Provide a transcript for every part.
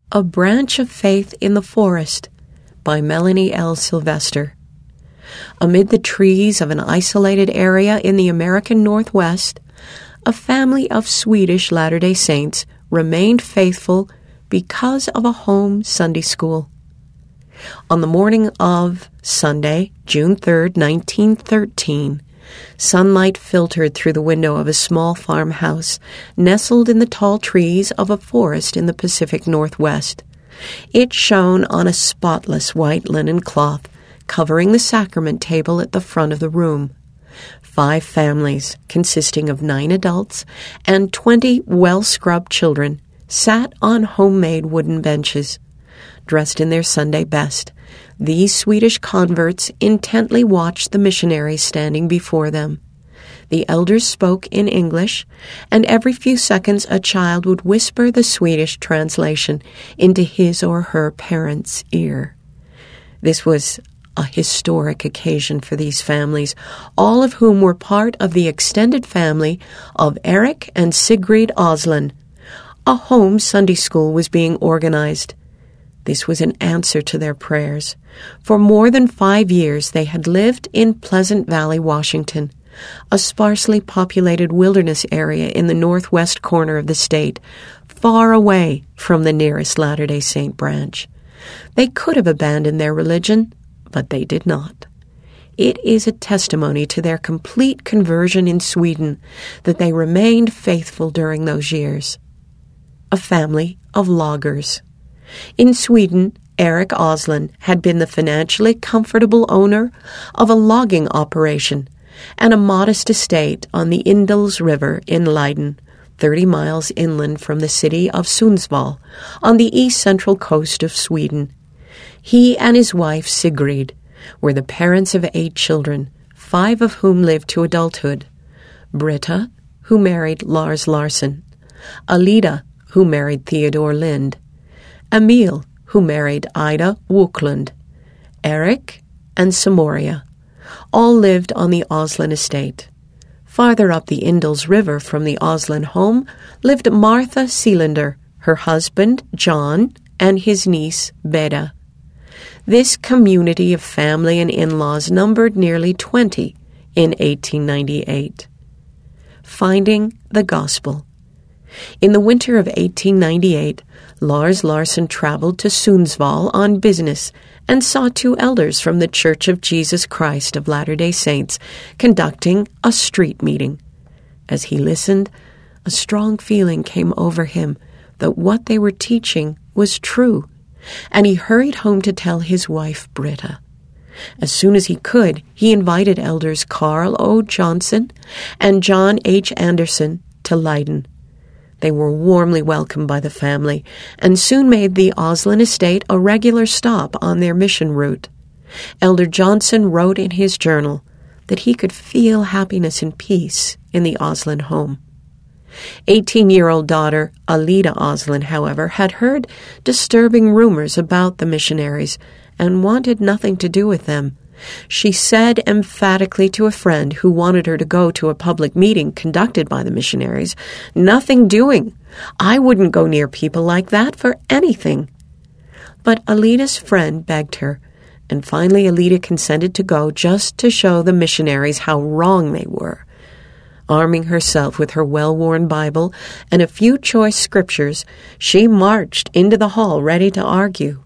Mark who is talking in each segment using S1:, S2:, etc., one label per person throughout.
S1: A Branch of Faith in the Forest by Melanie L. Sylvester. Amid the trees of an isolated area in the American Northwest, a family of Swedish Latter-day Saints remained faithful because of a home Sunday school. On the morning of Sunday, June 3, 1913, sunlight filtered through the window of a small farmhouse nestled in the tall trees of a forest in the Pacific Northwest. It shone on a spotless white linen cloth covering the sacrament table at the front of the room. 5 families, consisting of 9 adults and 20 well-scrubbed children, sat on homemade wooden benches. Dressed in their Sunday best, these Swedish converts intently watched the missionaries standing before them. The elders spoke in English, and every few seconds a child would whisper the Swedish translation into his or her parent's ear. This was a historic occasion for these families, all of whom were part of the extended family of Eric and Sigrid Oslund. A home Sunday school was being organized. This was an answer to their prayers. For more than 5 years they had lived in Pleasant Valley, Washington, a sparsely populated wilderness area in the northwest corner of the state, far away from the nearest Latter-day Saint branch. They could have abandoned their religion, but they did not. It is a testimony to their complete conversion in Sweden that they remained faithful during those years. A family of loggers. In Sweden, Eric Oslund had been the financially comfortable owner of a logging operation and a modest estate on the Indals River in Leiden, 30 miles inland from the city of Sundsvall, on the east-central coast of Sweden. He and his wife, Sigrid, were the parents of 8 children, 5 of whom lived to adulthood. Britta, who married Lars Larsson, Alida, who married Theodore Lind, Emil, who married Ida Woklund, Eric, and Samoria. All lived on the Oslund estate. Farther up the Indals River from the Oslund home lived Martha Seelander, her husband, John, and his niece, Beda. This community of family and in-laws numbered nearly 20 in 1898. Finding the Gospel. In the winter of 1898, Lars Larsson traveled to Sundsvall on business and saw 2 elders from the Church of Jesus Christ of Latter-day Saints conducting a street meeting. As he listened, a strong feeling came over him that what they were teaching was true, and he hurried home to tell his wife, Britta. As soon as he could, he invited elders Carl O. Johnson and John H. Anderson to Leiden. They were warmly welcomed by the family and soon made the Oslund estate a regular stop on their mission route. Elder Johnson wrote in his journal that he could feel happiness and peace in the Oslund home. 18-year-old daughter Alida Oslund, however, had heard disturbing rumors about the missionaries and wanted nothing to do with them. She said emphatically to a friend who wanted her to go to a public meeting conducted by the missionaries, "Nothing doing. I wouldn't go near people like that for anything." But Alida's friend begged her, and finally Alida consented to go just to show the missionaries how wrong they were. Arming herself with her well-worn Bible and a few choice scriptures, she marched into the hall ready to argue.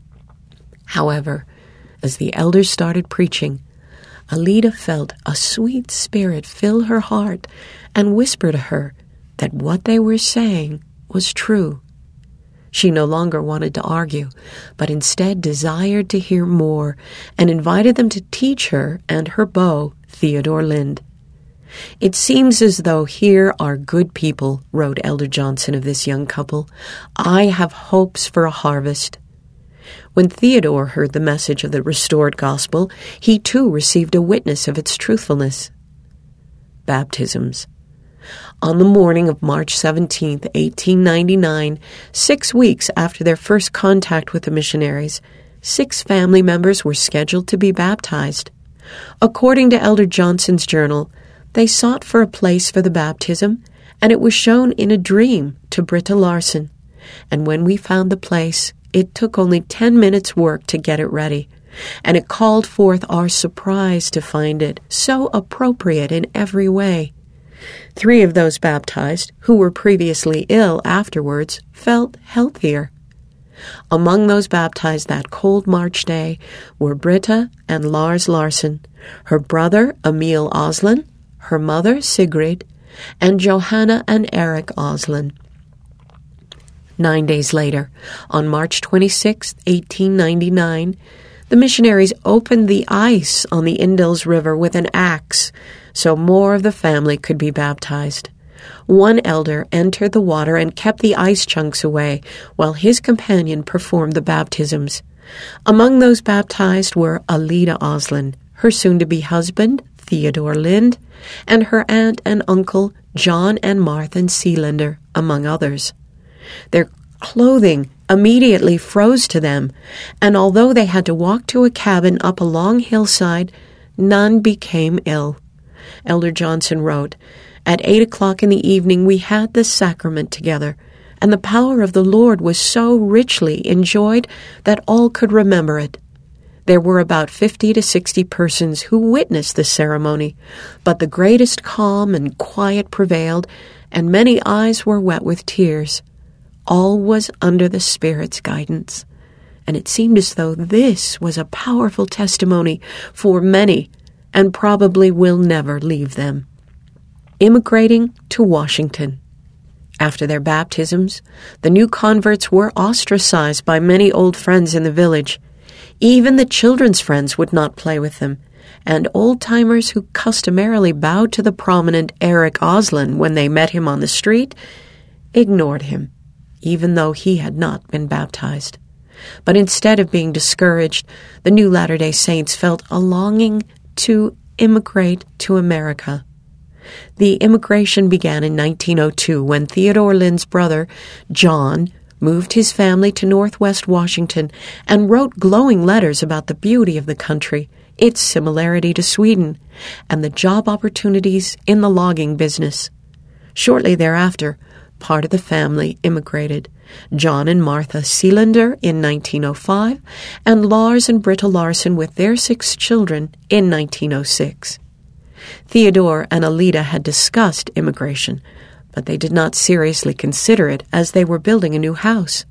S1: However, as the elders started preaching, Alida felt a sweet spirit fill her heart and whisper to her that what they were saying was true. She no longer wanted to argue, but instead desired to hear more and invited them to teach her and her beau, Theodore Lind. "It seems as though here are good people," wrote Elder Johnson of this young couple. "I have hopes for a harvest." When Theodore heard the message of the restored gospel, he too received a witness of its truthfulness. Baptisms. On the morning of March 17, 1899, 6 weeks after their first contact with the missionaries, 6 family members were scheduled to be baptized. According to Elder Johnson's journal, they sought for a place for the baptism, and it was shown in a dream to Britta Larsson, and when we found the place, it took only 10 minutes' work to get it ready, and it called forth our surprise to find it so appropriate in every way. 3 of those baptized, who were previously ill afterwards, felt healthier. Among those baptized that cold March day were Britta and Lars Larsen, her brother Emil Oslin, her mother Sigrid, and Johanna and Eric Oslin. 9 days later, on March 26, 1899, the missionaries opened the ice on the Indus River with an axe so more of the family could be baptized. One elder entered the water and kept the ice chunks away while his companion performed the baptisms. Among those baptized were Alida Oslin, her soon-to-be husband, Theodore Lind, and her aunt and uncle, John and Martha Seelander, among others. Their clothing immediately froze to them, and although they had to walk to a cabin up a long hillside, none became ill. Elder Johnson wrote, "At 8 o'clock in the evening we had the sacrament together, and the power of the Lord was so richly enjoyed that all could remember it. There were about 50 to 60 persons who witnessed the ceremony, but the greatest calm and quiet prevailed, and many eyes were wet with tears. All was under the Spirit's guidance, and it seemed as though this was a powerful testimony for many, and probably will never leave them." Immigrating to Washington. After their baptisms, the new converts were ostracized by many old friends in the village. Even the children's friends would not play with them, and old-timers who customarily bowed to the prominent Eric Oslin when they met him on the street ignored him, even though he had not been baptized. But instead of being discouraged, the new Latter-day Saints felt a longing to immigrate to America. The immigration began in 1902 when Theodore Lind's brother, John, moved his family to Northwest Washington and wrote glowing letters about the beauty of the country, its similarity to Sweden, and the job opportunities in the logging business. Shortly thereafter, part of the family immigrated, John and Martha Seelander in 1905, and Lars and Britta Larsen with their 6 children in 1906. Theodore and Alida had discussed immigration, but they did not seriously consider it as they were building a new house.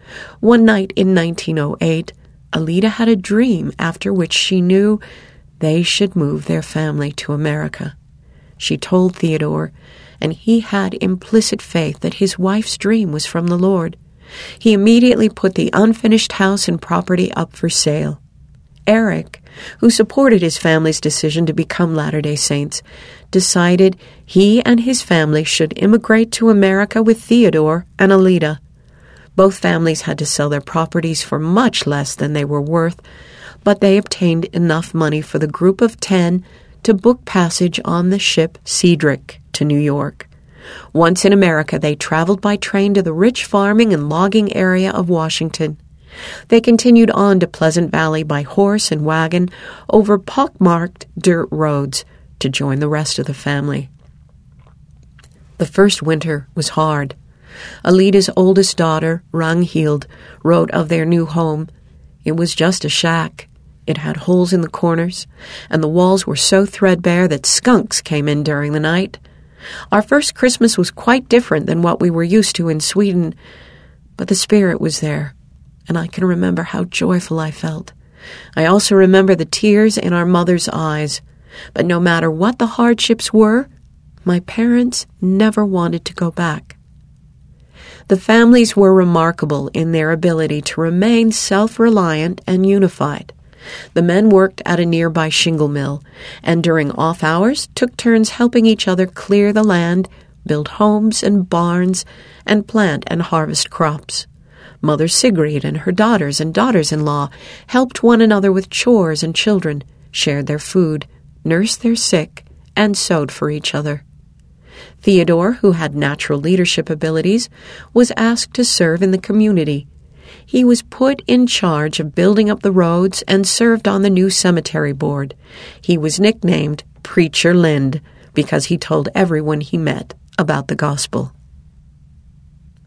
S1: One night in 1908, Alida had a dream after which she knew they should move their family to America. She told Theodore, and he had implicit faith that his wife's dream was from the Lord. He immediately put the unfinished house and property up for sale. Eric, who supported his family's decision to become Latter-day Saints, decided he and his family should immigrate to America with Theodore and Alida. Both families had to sell their properties for much less than they were worth, but they obtained enough money for the group of 10 to book passage on the ship Cedric to New York. Once in America, they traveled by train to the rich farming and logging area of Washington. They continued on to Pleasant Valley by horse and wagon over pockmarked dirt roads to join the rest of the family. The first winter was hard. Alida's oldest daughter, Ragnhild, wrote of their new home, "It was just a shack. It had holes in the corners, and the walls were so threadbare that skunks came in during the night. Our first Christmas was quite different than what we were used to in Sweden, but the Spirit was there, and I can remember how joyful I felt. I also remember the tears in our mother's eyes, but no matter what the hardships were, my parents never wanted to go back." The families were remarkable in their ability to remain self-reliant and unified. The men worked at a nearby shingle mill, and during off hours took turns helping each other clear the land, build homes and barns, and plant and harvest crops. Mother Sigrid and her daughters and daughters-in-law helped one another with chores and children, shared their food, nursed their sick, and sewed for each other. Theodore, who had natural leadership abilities, was asked to serve in the community. He was put in charge of building up the roads and served on the new cemetery board. He was nicknamed Preacher Lind because he told everyone he met about the gospel.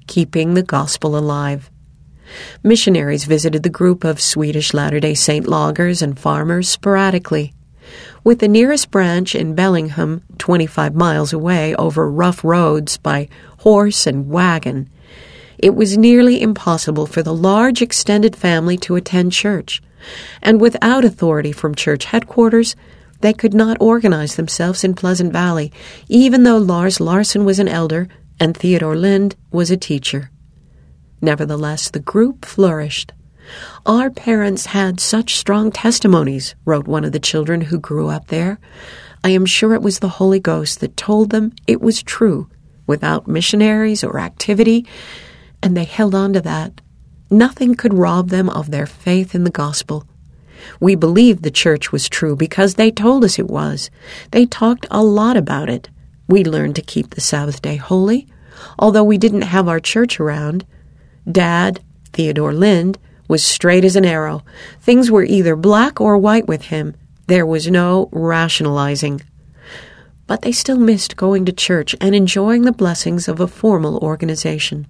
S1: keeping the gospel alive. Missionaries visited the group of Swedish Latter-day Saint loggers and farmers sporadically. With the nearest branch in Bellingham 25 miles away over rough roads by horse and wagon, it was nearly impossible for the large extended family to attend church, and without authority from church headquarters, they could not organize themselves in Pleasant Valley, even though Lars Larson was an elder and Theodore Lind was a teacher. Nevertheless, the group flourished. "Our parents had such strong testimonies," wrote one of the children who grew up there. "I am sure it was the Holy Ghost that told them it was true, without missionaries or activity, and they held on to that. Nothing could rob them of their faith in the gospel. We believed the church was true because they told us it was. They talked a lot about it. We learned to keep the Sabbath day holy, although we didn't have our church around. Dad, Theodore Lind, was straight as an arrow. Things were either black or white with him. There was no rationalizing." But they still missed going to church and enjoying the blessings of a formal organization.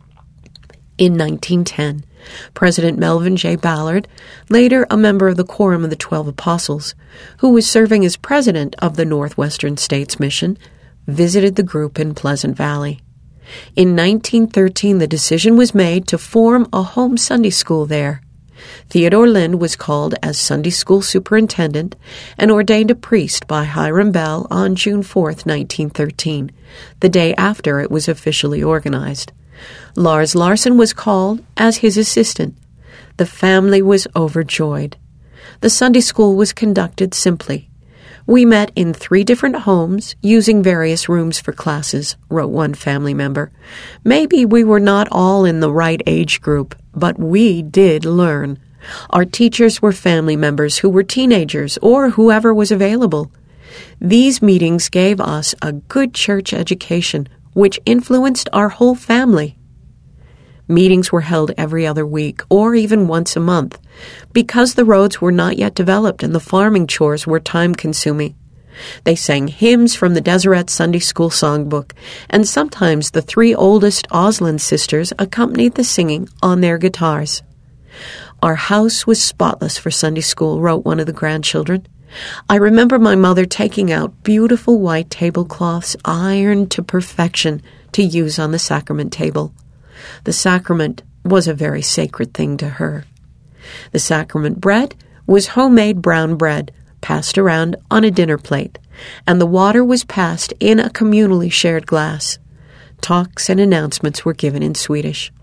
S1: In 1910, President Melvin J. Ballard, later a member of the Quorum of the 12 Apostles, who was serving as president of the Northwestern States Mission, visited the group in Pleasant Valley. In 1913, the decision was made to form a home Sunday school there. Theodore Lind was called as Sunday school superintendent and ordained a priest by Hiram Bell on June 4, 1913, the day after it was officially organized. Lars Larson was called as his assistant. The family was overjoyed. The Sunday school was conducted simply. "We met in 3 different homes, using various rooms for classes," wrote one family member. "Maybe we were not all in the right age group, but we did learn. Our teachers were family members who were teenagers or whoever was available. These meetings gave us a good church education, which influenced our whole family." Meetings were held every other week, or even once a month, because the roads were not yet developed and the farming chores were time-consuming. They sang hymns from the Deseret Sunday School Songbook, and sometimes the 3 oldest Osland sisters accompanied the singing on their guitars. "Our house was spotless for Sunday school," wrote one of the grandchildren. "I remember my mother taking out beautiful white tablecloths ironed to perfection to use on the sacrament table. The sacrament was a very sacred thing to her. The sacrament bread was homemade brown bread, passed around on a dinner plate, and the water was passed in a communally shared glass. Talks and announcements were given in Swedish.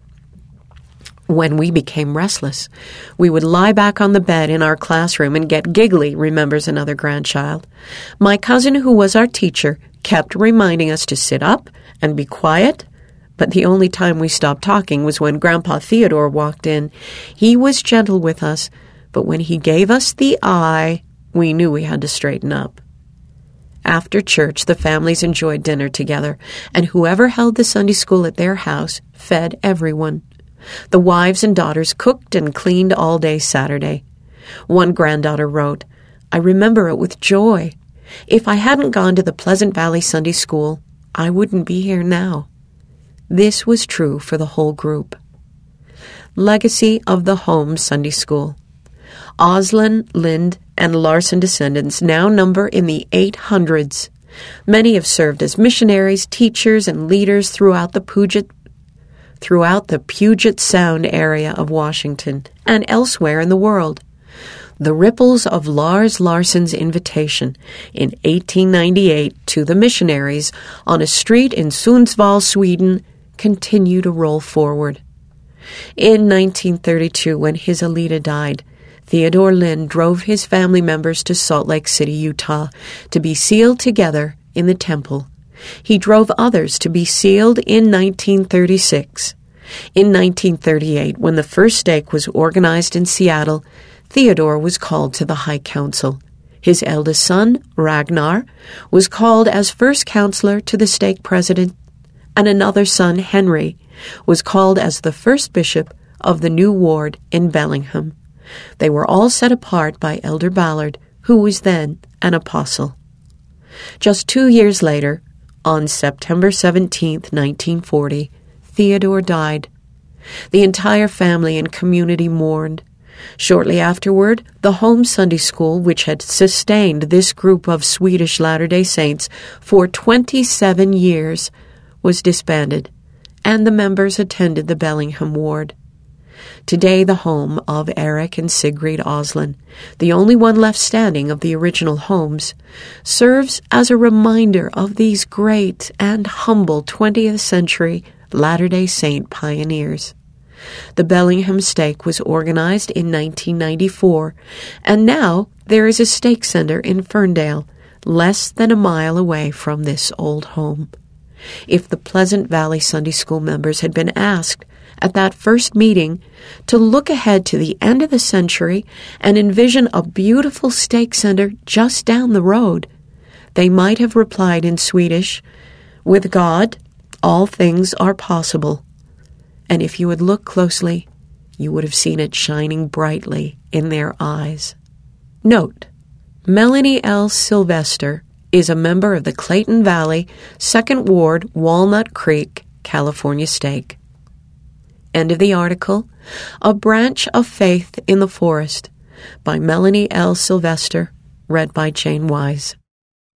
S1: When we became restless, we would lie back on the bed in our classroom and get giggly," remembers another grandchild. "My cousin, who was our teacher, kept reminding us to sit up and be quiet, but the only time we stopped talking was when Grandpa Theodore walked in. He was gentle with us, but when he gave us the eye, we knew we had to straighten up." After church, the families enjoyed dinner together, and whoever held the Sunday school at their house fed everyone. The wives and daughters cooked and cleaned all day Saturday. One granddaughter wrote, "I remember it with joy. If I hadn't gone to the Pleasant Valley Sunday School, I wouldn't be here now." This was true for the whole group. Legacy of the Home Sunday School. Osland, Lind, and Larson descendants now number in the 800s. Many have served as missionaries, teachers, and leaders throughout the Puget Sound area of Washington and elsewhere in the world. The ripples of Lars Larson's invitation in 1898 to the missionaries on a street in Sundsvall, Sweden, continue to roll forward. In 1932, when his Alida died, Theodore Lind drove his family members to Salt Lake City, Utah, to be sealed together in the temple. He drove others to be sealed in 1936. In 1938, when the first stake was organized in Seattle, Theodore was called to the High Council. His eldest son, Ragnar, was called as first counselor to the stake president, and another son, Henry, was called as the first bishop of the new ward in Bellingham. They were all set apart by Elder Ballard, who was then an apostle. Just 2 years later, on September 17, 1940, Theodore died. The entire family and community mourned. Shortly afterward, the home Sunday school, which had sustained this group of Swedish Latter-day Saints for 27 years, was disbanded, and the members attended the Bellingham ward. Today, the home of Eric and Sigrid Oslin, the only one left standing of the original homes, serves as a reminder of these great and humble 20th century Latter-day Saint pioneers. The Bellingham Stake was organized in 1994, and now there is a stake center in Ferndale, less than a mile away from this old home. If the Pleasant Valley Sunday School members had been asked at that first meeting to look ahead to the end of the century and envision a beautiful stake center just down the road, they might have replied in Swedish, "With God, all things are possible." And if you had looked closely, you would have seen it shining brightly in their eyes. Note: Melanie L. Sylvester is a member of the Clayton Valley, 2nd Ward, Walnut Creek, California Stake. End of the article. A Branch of Faith in the Forest by Melanie L. Sylvester, read by Jane Wise.